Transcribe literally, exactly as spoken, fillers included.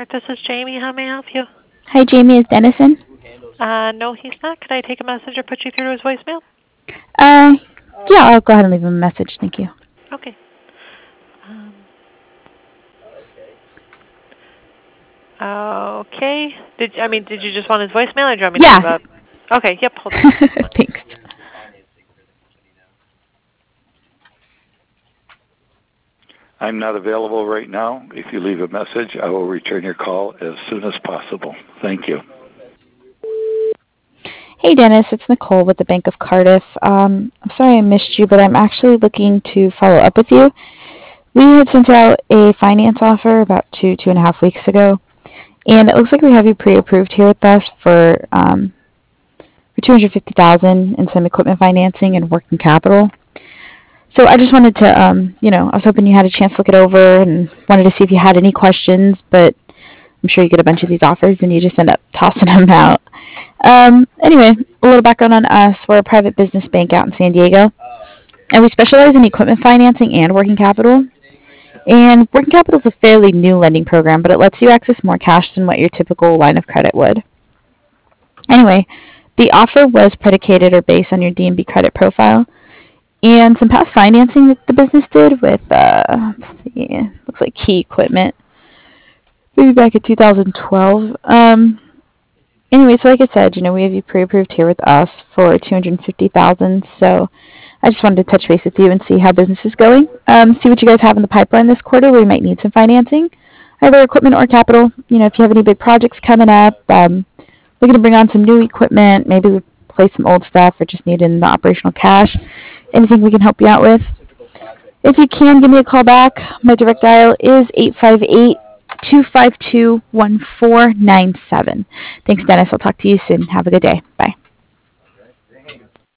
Start. This is Jamie. How may I help you? Hi, Jamie. Is Dennison? Uh, no, he's not. Could I take a message or put you through to his voicemail? Uh, yeah, I'll go ahead and leave him a message. Thank you. Okay. Um, okay. Did I mean? Did you just want his voicemail, or do you want me to Yeah. leave a? Okay. Yep. Hold on. Thanks. I'm not available right now. If you leave a message, I will return your call as soon as possible. Thank you. Hey, Dennis. It's Nicole with the Bank of Cardiff. Um, I'm sorry I missed you, but I'm actually looking to follow up with you. We had sent out a finance offer about two, two and a half weeks ago, and it looks like we have you pre-approved here with us for um, for two hundred fifty thousand dollars in some equipment financing and working capital. So I just wanted to, um, you know, I was hoping you had a chance to look it over and wanted to see if you had any questions, but I'm sure you get a bunch of these offers and you just end up tossing them out. Um, anyway, a little background on us. We're a private business bank out in San Diego, and we specialize in equipment financing and working capital. And working capital is a fairly new lending program, but it lets you access more cash than what your typical line of credit would. Anyway, the offer was predicated or based on your D and B credit profile, and some past financing that the business did with, uh, let's see, looks like Key Equipment, maybe back in two thousand twelve. Um, anyway, so like I said, you know, we have you pre-approved here with us for two hundred fifty thousand dollars, so I just wanted to touch base with you and see how business is going, um, see what you guys have in the pipeline this quarter where you might need some financing, either equipment or capital. You know, if you have any big projects coming up, um, looking to bring on some new equipment, maybe replace some old stuff, or just needing the operational cash, anything we can help you out with. If you can, give me a call back. My direct dial is eight five eight, two five two, one four nine seven. Thanks, Dennis. I'll talk to you soon. Have a good day. Bye.